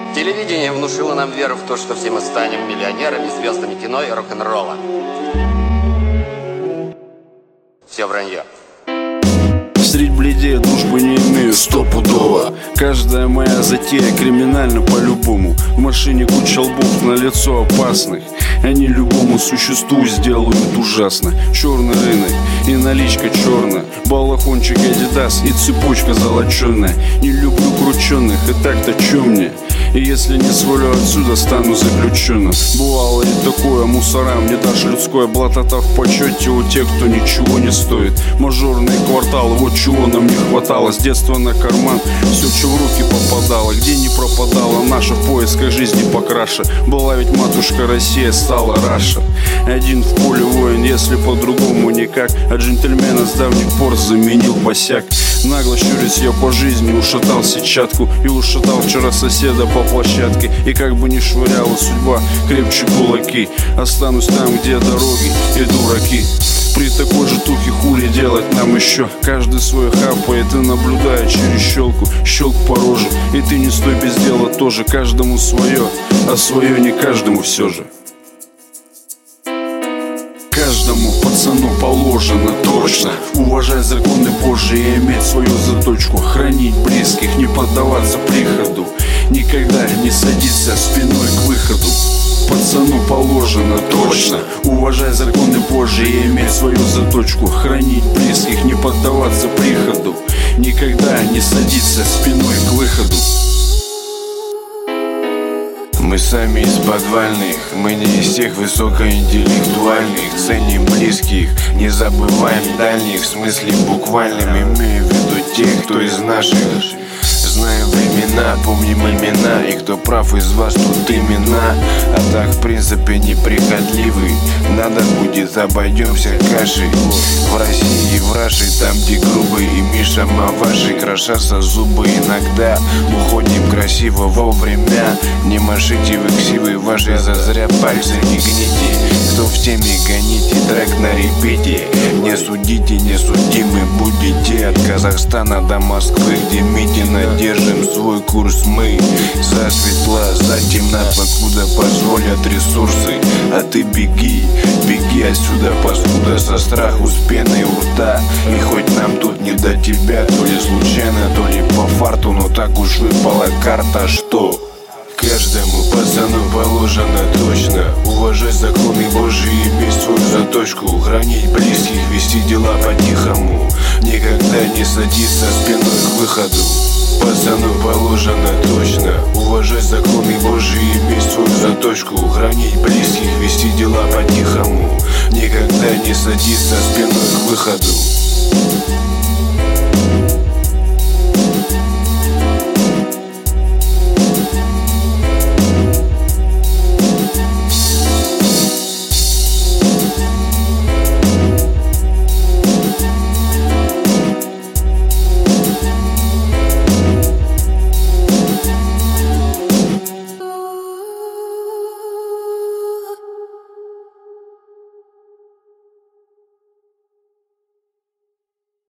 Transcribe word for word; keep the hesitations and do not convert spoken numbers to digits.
Телевидение внушило нам веру в то, что все мы станем миллионерами, звездами кино и рок-н-ролла. Все вранье. Средь бледей дружбы не имею стопудово. Каждая моя затея криминальна по-любому. В машине куча лбов на лицо опасных. Они любому существу сделают ужасно. Черный рынок и наличка черная, балахончик Адидас и цепочка золоченая. Не люблю крученых, и так-то чё мне? И если не свалю отсюда, стану заключенным. Бывало и такое, мусорам не дашь людское. Блатота в почете у тех, кто ничего не стоит. Мажорные кварталы, вот чего нам не хватало. С детства на карман все, что в руки попадало. Где не пропадала наша в поисках жизни покраше. Была ведь матушка Россия, стала Раша. Один в поле воин, если по-другому никак. А джентльмена с давних пор заменил босяк. Нагло щурясь я по жизни ушатал сетчатку. И ушатал вчера соседа по площадке. И как бы ни швыряла судьба крепче кулаки, останусь там, где дороги и дураки. При такой же тухе хули делать нам еще? Каждый свой хапает и наблюдает через щелку. Щелк по роже, и ты не стой без дела тоже. Каждому свое, а свое не каждому все же. Каждому пацану положено точно уважать законы Божьи и иметь свою заточку. Хранить близких, не поддаваться приходу, никогда не садиться спиной к выходу. Пацану положено точно уважать законы Божьи и иметь свою заточку. Хранить близких, не поддаваться приходу, никогда не садиться спиной к выходу. Мы сами из подвальных, мы не из тех высокоинтеллектуальных. Ценим близких, не забываем дальних. В смысле буквальным, имею в виду тех, кто из наших. Знаем времена, помним имена. И кто прав из вас, тут имена. А так в принципе неприхотливый. Надо будет, обойдемся кашей. В России, в Раше, там где грубый и Миша Маваши. Крошатся зубы иногда. Уходим красиво вовремя. Не машите вы ксивы ваши, зазря пальцы не гните. Кто в теме, гоните трек на репите. Не судите, не судимы будете. От Казахстана до Москвы, где Митина. Держим свой курс мы. За светла, за темнот, покуда позволят ресурсы. А ты беги, беги отсюда, паскуда, со страху с пеной у рта. И хоть нам тут не до тебя, то ли случайно, то ли по фарту, но так уж выпала карта, что каждому пацану положено точно уважать законы Божьи, иметь свою заточку. Хранить близких, вести дела по-тихому, никогда не садиться спиной к выходу. Пацану положено точно уважать законы Божьи, иметь свою заточку. Хранить близких, вести дела по-тихому, никогда не садиться спиной к выходу.